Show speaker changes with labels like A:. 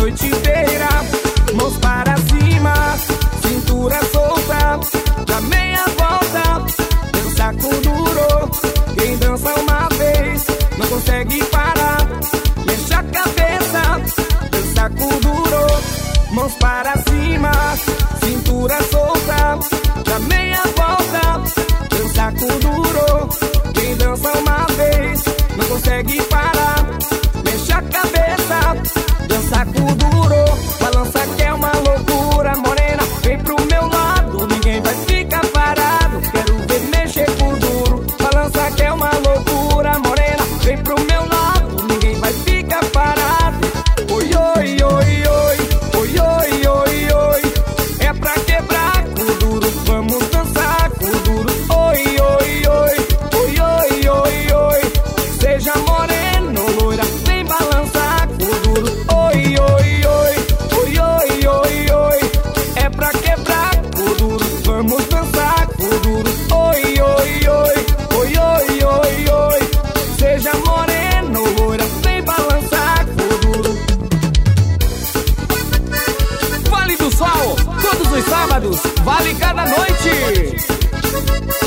A: noite inteira. Mãos para cima, cintura solta, dá meia volta, dança com duro. Quem dança uma vez não consegue parar. Mexe a cabeça, dança com duro. Mãos para cima, cintura solta, dá meia volta, dança com duro. Quem dança uma vez não consegue parar. Mexe a cabeça, dança com duro. Balança que é uma loucura, morena, vem pro meu lado, ninguém vai ficar parado. Quero ver mexer com duro. Balança que é uma loucura, morena, vem pro meu lado, ninguém vai ficar parado. Oi, oi, oi, oi, oi, oi, oi, oi. É pra quebrar com duro, vamos dançar com duro. Oi, oi, oi, oi, oi, oi, oi. Seja moreno, loira, vem balançar com duro. Oi, oi, oi, oi, oi, oi, oi. É pra quebrar com duro, vamos dançar com duro. Oi, oi, oi, oi, oi, oi, oi. Seja moreno, loira, vem balançar com duro. Vale do Sol, todos os sábados, vale cada noite.